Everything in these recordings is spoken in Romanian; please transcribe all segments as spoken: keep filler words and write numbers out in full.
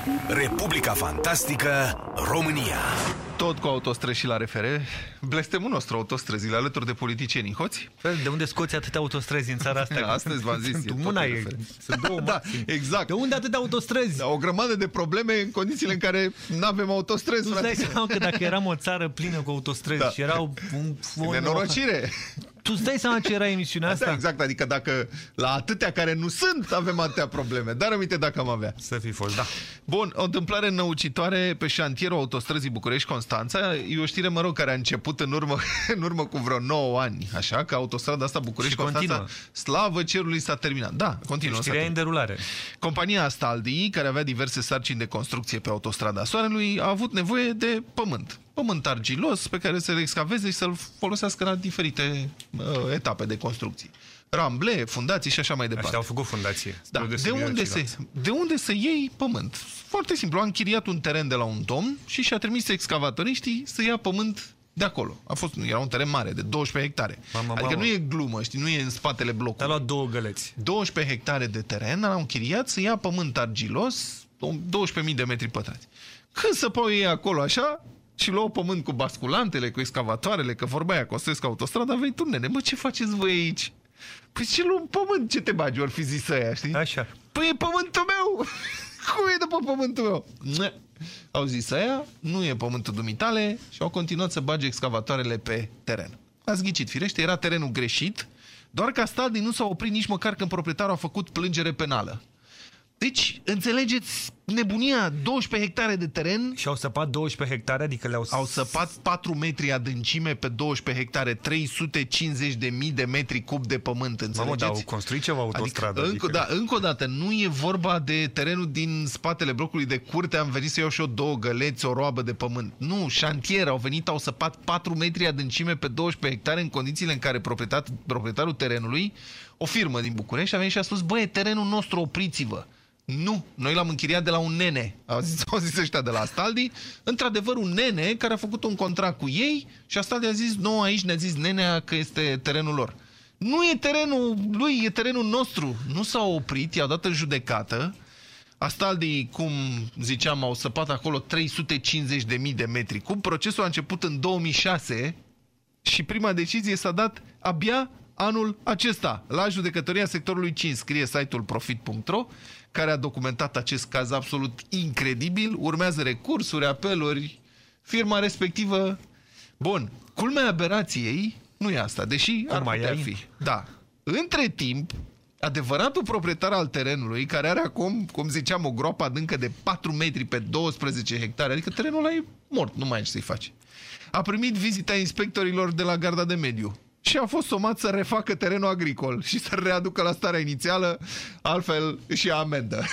Republica Fantastică România. Tot cu autostrăzi și la refere. Blestemul nostru, autostrăzile, alături de politicienii hoți. De unde scoți atâtea autostrăzi în țara asta? Astăzi v-am zis. Sunt una e, sunt două da, exact. De unde atâtea autostrăzi? Da, o grămadă de probleme în condițiile în care nu avem autostrăzi. Tu-ți dai seama că dacă eram o țară plină cu autostrăzi da. și erau un fond... Nenorocire! Tu îți dai seama ce era emisiunea asta? Da, exact, adică dacă la atâtea care nu sunt avem atâtea probleme. Dar aminte dacă am avea. Să fi fost, da. Bun, o întâmplare năucitoare pe șantierul autostrăzii București-Constanța. E o știre, mă rog, care a început în urmă, în urmă cu vreo nouă ani. Așa că autostrada asta București-Constanța, slavă cerului, s-a terminat. Da, continuă. Știrea e în derulare. Compania Astaldi, care avea diverse sarcini de construcție pe autostrada Soarelui, a avut nevoie de pământ. Pământ argilos pe care să-l excaveze și să-l folosească la diferite uh, etape de construcții. Ramble, fundații și așa mai departe. Așa au făcut fundație. Da. De, unde se, de unde să iei pământ? Foarte simplu. A închiriat un teren de la un domn și și-a trimis excavatoriștii să ia pământ de acolo. A fost, era un teren mare, de douăsprezece hectare. Mama, adică mama. Nu e glumă, știi, nu e în spatele blocului. A luat două găleți. douăsprezece hectare de teren, au închiriat să ia pământ argilos, douăsprezece mii de metri pătrați. Când să pau ei acolo așa... Și luau pământ cu basculantele, cu excavatoarele, că vorba aia construiesc autostrada, vei tu, nene, mă, ce faceți voi aici? Păi ce luăm pământ, ce te bagi, ori fi zis ăia, știi? Așa. Păi e pământul meu! Cum e după pământul meu? Ne. Au zis ăia, nu e pământul dumitale și au continuat să bage excavatoarele pe teren. Ați ghicit, firește, era terenul greșit, doar că Astaldi nu s-a oprit nici măcar când proprietarul a făcut plângere penală. Deci, înțelegeți nebunia, douăsprezece hectare de teren... Și au săpat douăsprezece hectare, adică le-au... Au săpat patru metri adâncime pe douăsprezece hectare, trei sute cincizeci de mii de metri cub de pământ, înțelegeți? Mamă, dar au construit ceva autostradă. Adică, adică... încă, da, încă o dată, nu e vorba de terenul din spatele blocului de curte, am venit să iau și eu două găleți, o roabă de pământ. Nu, șantier, au venit, au săpat patru metri adâncime pe douăsprezece hectare în condițiile în care proprietar, proprietarul terenului, o firmă din București, a venit și a spus, băi, terenul nostru, opriți-vă. Nu, noi l-am închiriat de la un nene, au zis, au zis ăștia de la Astaldi, într-adevăr un nene care a făcut un contract cu ei și Astaldi a zis, nu, aici ne-a zis nenea că este terenul lor. Nu e terenul lui, e terenul nostru. Nu s-a oprit, i-au dat în judecată. Astaldi, cum ziceam, au săpat acolo trei sute cincizeci de mii de metri cub. Procesul a început în două mii șase și prima decizie s-a dat abia anul acesta, la judecătoria sectorului cinci, scrie site-ul profit punct ro, care a documentat acest caz absolut incredibil. Urmează recursuri, apeluri, firma respectivă... Bun, culmea aberației nu e asta, deși ar putea fi. Da. Între timp, adevăratul proprietar al terenului, care are acum, cum ziceam, o groapă adâncă de patru metri pe douăsprezece hectare, adică terenul ăla e mort, nu mai ai ce să-i faci, a primit vizita inspectorilor de la Garda de Mediu. Și a fost somat să refacă terenul agricol și să readucă la starea inițială, altfel și amendă.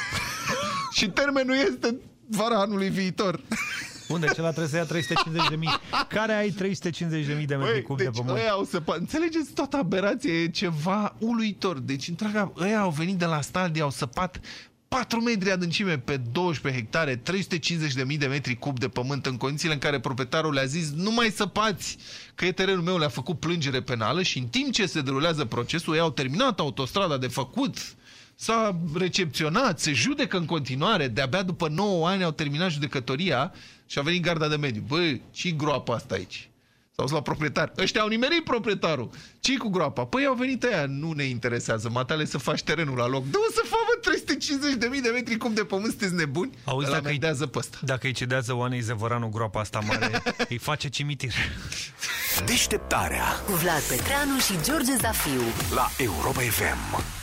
Și termenul este vara anului viitor. Unde? Cela trebuie să ia trei sute cincizeci de mii. Care ai trei sute cincizeci de mii de metri cub deci de pământ? Ăia au săpat. Înțelegeți, toată aberația e ceva uluitor. Deci, întreaga, ăia au venit de la Astaldi, au săpat patru metri adâncime pe douăsprezece hectare, trei sute cincizeci de mii de metri cub de pământ, în condițiile în care proprietarul le-a zis nu mai săpați, că e terenul meu, le-a făcut plângere penală și în timp ce se derulează procesul, ei au terminat autostrada de făcut, s-a recepționat, se judecă în continuare, de-abia după nouă ani au terminat judecătoria și a venit Garda de Mediu. Băi, ce-i groapa asta aici? S-au dus la proprietar. Ăștia au nimerit proprietarul. Ce-i cu groapa? Păi au venit aia, nu ne interesează, matale să faci terenul la loc. De-o să facă trei sute cincizeci de mii de metri cub de pământ, sunteți nebuni? Auzi, dacă îi, dacă îi cedează Oanei Zăvoranu groapa asta mare, îi face cimitir. Deșteptarea cu Vlad Petreanu și George Zafiu la Europa F M.